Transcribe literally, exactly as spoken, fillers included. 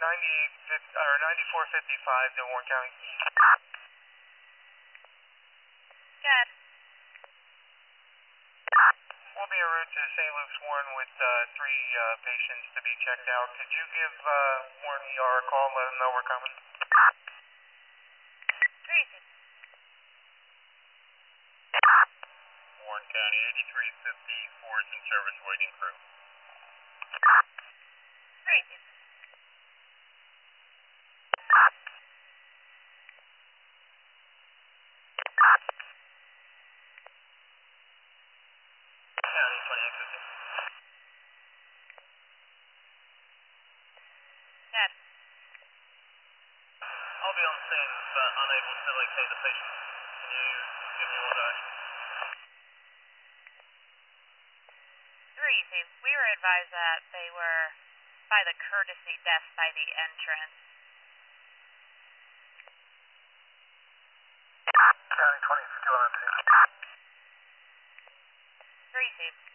ninety-eight fifty, or ninety-four fifty-five to Warren County. Good. We'll be en route to Saint Luke's Warren with uh, three uh, patients to be checked out. Could you give uh, Warren E R a call and let them know we're coming? Crazy. Warren County, eighty-three fifty, Ford's in service, waiting crew. Crazy. County, twenty-eight fifty. Good. I'll be on the scene, but unable to locate the patient. Can you give me more direction? Crazy. We were advised that they were by the courtesy desk by the entrance. County, twenty fifty-one. Crazy.